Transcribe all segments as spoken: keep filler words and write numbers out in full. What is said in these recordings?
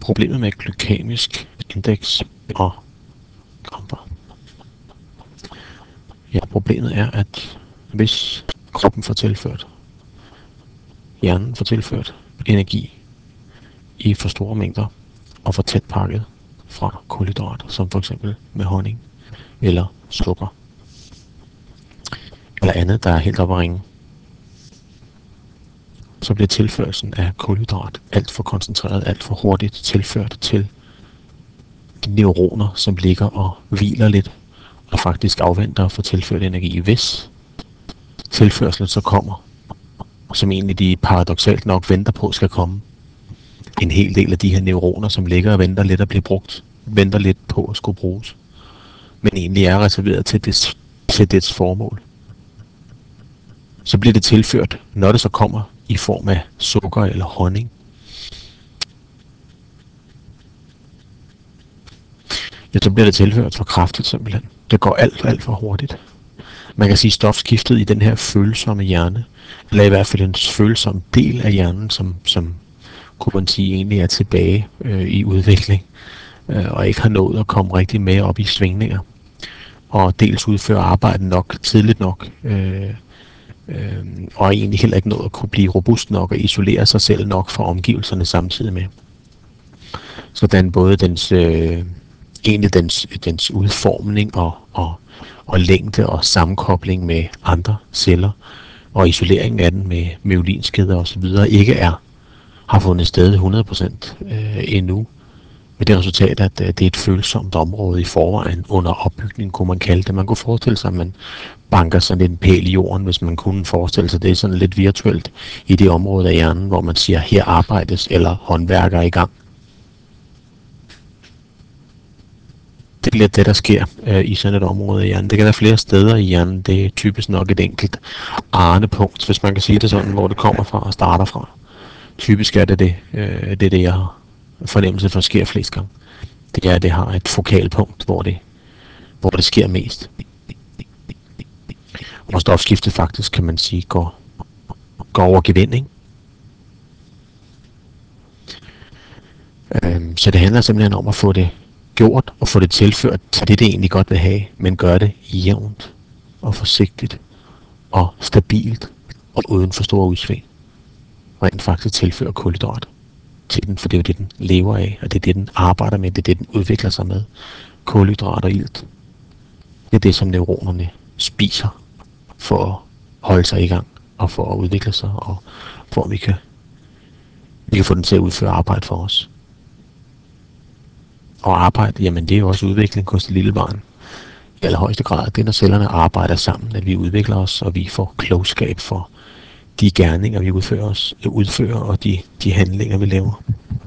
problemet med glykemisk indeks og kramper. Ja, problemet er, at hvis kroppen får tilført, hjernen får tilført energi i for store mængder og for tæt pakket fra kulhydrater, som for eksempel med honning eller sukker eller andet, der er helt op at ringe, så bliver tilførelsen af kulhydrat alt for koncentreret, alt for hurtigt tilført til de neuroner, som ligger og hviler lidt og faktisk afventer at få tilført energi. Hvis tilførslen så kommer, som egentlig de paradoksalt nok venter på skal komme, en hel del af de her neuroner, som ligger og venter lidt at blive brugt, venter lidt på at skulle bruges, men egentlig er reserveret til dets, til dets formål, så bliver det tilført, når det så kommer i form af sukker eller honning. Ja, så bliver det tilført for kraftigt simpelthen. Det går alt, alt for hurtigt. Man kan sige, at stofskiftet i den her følsomme hjerne, eller i hvert fald en følsom del af hjernen, som, som kunne man sige egentlig er tilbage øh, i udvikling, øh, og ikke har nået at komme rigtig med op i svingninger, og dels udføre arbejdet nok, tidligt nok, øh, øh, og egentlig heller ikke nået at kunne blive robust nok og isolere sig selv nok fra omgivelserne samtidig med. Sådan både dens, øh, egentlig dens, dens udformning og, og, og længde og sammenkobling med andre celler, og isoleringen af den med myelinskeder osv. ikke er har fundet sted hundrede procent øh, endnu, med det resultat, at øh, det er et følsomt område i forvejen under opbygning, kunne man kalde det. Man kunne forestille sig, at man banker sådan en pæl i jorden, hvis man kunne forestille sig det sådan lidt virtuelt i det område af hjernen, hvor man siger, her arbejdes eller håndværker i gang. Det er lidt det, der sker øh, i sådan et område af hjernen. Det kan være flere steder i hjernen. Det er typisk nok et enkelt arnepunkt, hvis man kan sige det sådan, hvor det kommer fra og starter fra. Typisk er det det, øh, det, er det jeg har fornemmelse for sker flest gange. Det er, at det har et fokalpunkt, hvor det, hvor det sker mest. Og stofskiftet faktisk, kan man sige, går, går over gevinding. Øhm, så det handler simpelthen om at få det gjort og få det tilført til det, det egentlig godt vil have, men gør det jævnt og forsigtigt og stabilt og uden for store udsving. Rent faktisk tilfører kulhydrat til den, for det er jo det, den lever af, og det er det, den arbejder med, det er det, den udvikler sig med. Kulhydrat og ilt. Det er det, som neuronerne spiser for at holde sig i gang og for at udvikle sig, og for at vi kan, vi kan få den til at udføre arbejde for os. Og arbejde, jamen det er jo også udvikling hos det lille barn. I allerhøjeste grad, det er, når cellerne arbejder sammen, at vi udvikler os, og vi får klogskab for de gerninger, vi udfører, os, udfører og de, de handlinger, vi laver.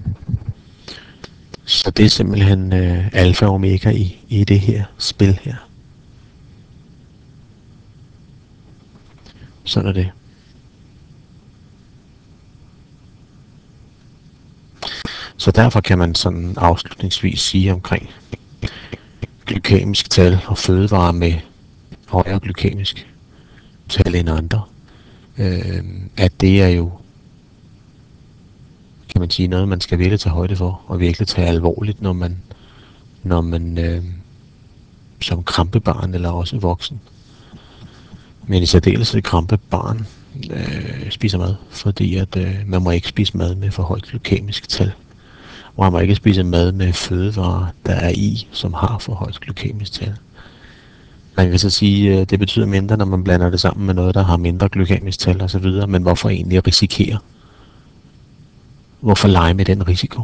Så det er simpelthen øh, alfa og omega i, i det her spil her. Sådan er det. Så derfor kan man sådan afslutningsvis sige omkring glykemisk tal og fødevarer med højere glykemisk tal end andre, øh, at det er jo, kan man sige, noget man skal virkelig tage højde for og virkelig tage alvorligt, når man, når man øh, som krampebarn eller også voksen, men i særdeleshed krampebarn øh, spiser mad, fordi at øh, man må ikke spise mad med for højt glykemisk tal. Og man må ikke spise mad med fødevarer, der er i, som har for højt glykemisk tal. Man kan så sige, at det betyder mindre, når man blander det sammen med noget, der har mindre glykemisk tal osv., men hvorfor egentlig risikere? Hvorfor lege med den risiko?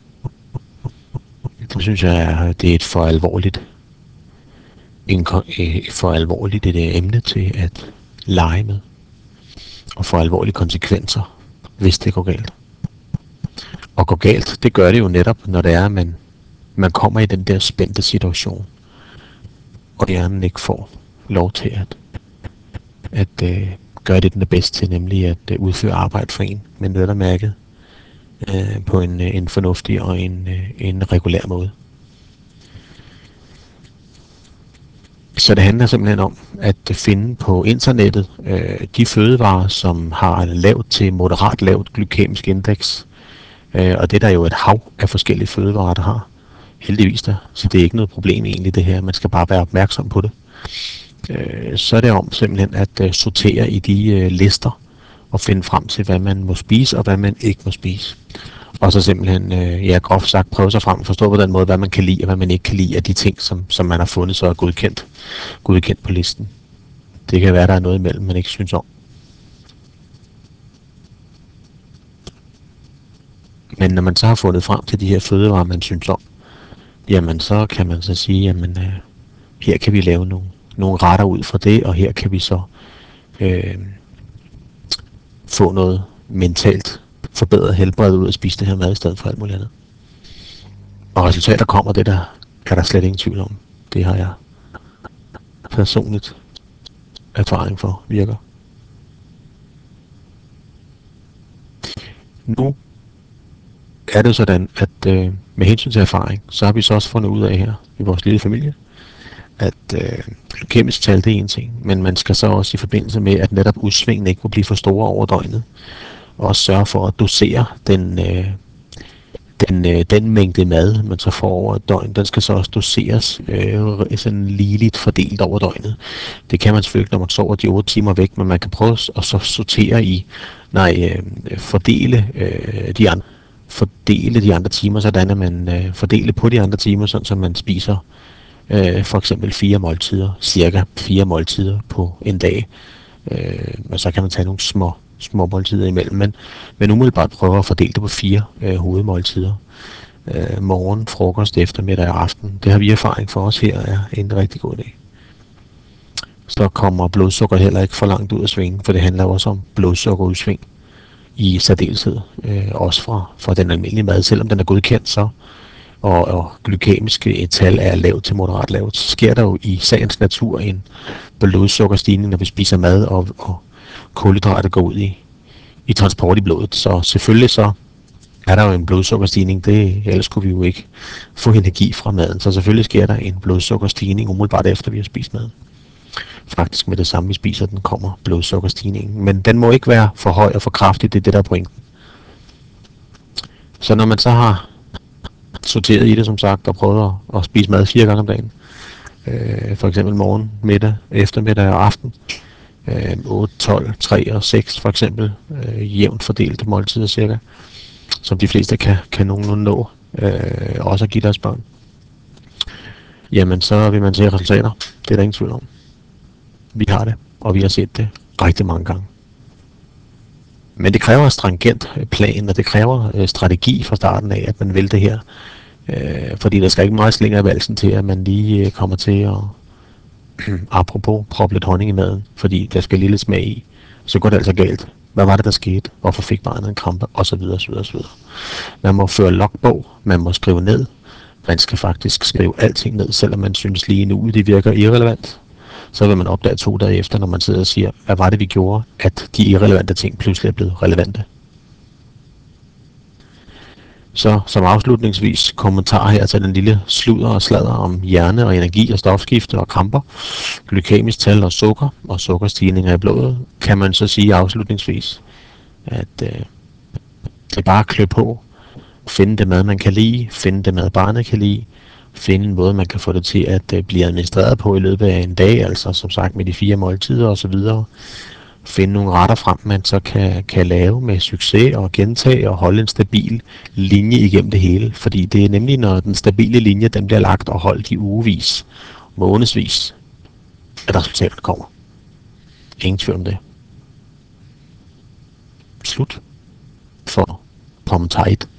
Det synes jeg, det er et for alvorligt, en for alvorligt et emne til at lege med, og for alvorlige konsekvenser, hvis det går galt. Og går galt, det gør det jo netop, når det er, at man, man kommer i den der spændte situation, og hjernen ikke får lov til at, at øh, gøre det, den er bedst til, nemlig at øh, udføre arbejde for en, men vel og mærket øh, på en, øh, en fornuftig og en, øh, en regulær måde. Så det handler simpelthen om at finde på internettet øh, de fødevarer, som har lavt til moderat lavt glykemisk indeks, Øh, og det er der jo et hav af forskellige fødevarer, der har. Heldigvis da. Så det er ikke noget problem egentlig det her. Man skal bare være opmærksom på det. Øh, så er det om simpelthen at øh, sortere i de øh, lister og finde frem til, hvad man må spise og hvad man ikke må spise. Og så simpelthen, øh, ja, groft sagt, prøve sig frem og forstå på den måde, hvad man kan lide og hvad man ikke kan lide af de ting, som, som man har fundet, så er godkendt, godkendt på listen. Det kan være, der er noget imellem, man ikke synes om. Men når man så har fundet frem til de her fødevarer, man synes om, jamen så kan man så sige, jamen øh, her kan vi lave nogle, nogle retter ud fra det, og her kan vi så øh, få noget mentalt forbedret helbred ud af at spise det her mad i stedet for alt muligt andet. Og resultater kommer, det der er der slet ingen tvivl om. Det har jeg personligt erfaring for virker. Nu er det sådan, at øh, med hensyn til erfaring, så har vi så også fundet ud af her i vores lille familie, at øh, glykemisk tal, det er en ting, men man skal så også i forbindelse med, at netop udsvingene ikke må blive for store over døgnet, også sørge for at dosere den, øh, den, øh, den mængde mad, man så får over et døgn, den skal så også doseres øh, sådan ligeligt fordelt over døgnet. Det kan man selvfølgelig, når man sover de otte timer væk, men man kan prøve at så sortere i, nej, øh, fordele øh, de andre fordele de andre timer, sådan at man øh, fordeler på de andre timer, sådan så man spiser øh, for eksempel fire måltider, cirka fire måltider på en dag. Øh, og så kan man tage nogle små, små måltider imellem, men, men umiddelbart prøve at fordele det på fire øh, hovedmåltider. Øh, morgen, frokost, eftermiddag og aften. Det har vi erfaring for os her, er en rigtig god idé. Så kommer blodsukker heller ikke for langt ud af svingen, for det handler også om blodsukkerudsving i særdeleshed, øh, også fra, fra den almindelige mad, selvom den er godkendt så, og, og glykemiske tal er lavt til moderat lavt, så sker der jo i sagens natur en blodsukkerstigning, når vi spiser mad, og, og kulhydrater går ud i, i transport i blodet. Så selvfølgelig så er der jo en blodsukkerstigning, det, ellers kunne vi jo ikke få energi fra maden. Så selvfølgelig sker der en blodsukkerstigning umiddelbart efter vi har spist maden. Faktisk med det samme vi spiser, den kommer blodsukkerstigningen. Men den må ikke være for høj og for kraftig, det er det der er pointen. Så når man så har sorteret i det, som sagt, og prøvet at, at spise mad fire gange om dagen, øh, for eksempel morgen, middag, eftermiddag og aften, øh, otte, tolv, tre og seks for eksempel, øh, jævnt fordelte måltider cirka, som de fleste kan, kan nogenlunde nå, øh, også at give deres børn, jamen så vil man se resultater. Det er der ingen tvivl om. Vi har det, og vi har set det rigtig mange gange. Men det kræver en stringent plan, og det kræver øh, strategi fra starten af, at man vil det her. Øh, fordi der skal ikke meget slinger i valsen til, at man lige øh, kommer til at, apropos, proppe lidt honning i maden, fordi der skal lille smag i. Så går det altså galt. Hvad var det, der skete? Hvorfor fik barnet en krampe? Og så videre, så videre, så videre. Man må føre logbog, man må skrive ned. Man skal faktisk skrive alting ned, selvom man synes lige nu, det virker irrelevant. Så vil man opdage to dage efter, når man sidder og siger, hvad var det, vi gjorde, at de irrelevante ting pludselig er blevet relevante. Så som afslutningsvis kommentar her til den lille sludder og sladder om hjerne og energi og stofskifte og kramper, glykemisk tal og sukker og sukkerstigninger i blodet, kan man så sige afslutningsvis, at øh, det er bare at klø på, finde det mad, man kan lide, finde det mad, barnet kan lide, finde en måde, man kan få det til at øh, blive administreret på i løbet af en dag, altså som sagt med de fire måltider osv., finde nogle retter frem, man så kan, kan lave med succes og gentage og holde en stabil linje igennem det hele. Fordi det er nemlig, når den stabile linje, den bliver lagt og holdt i ugevis, månedsvis, at resultatet kommer. Ingen tvivl om det. Slut for kommentar et.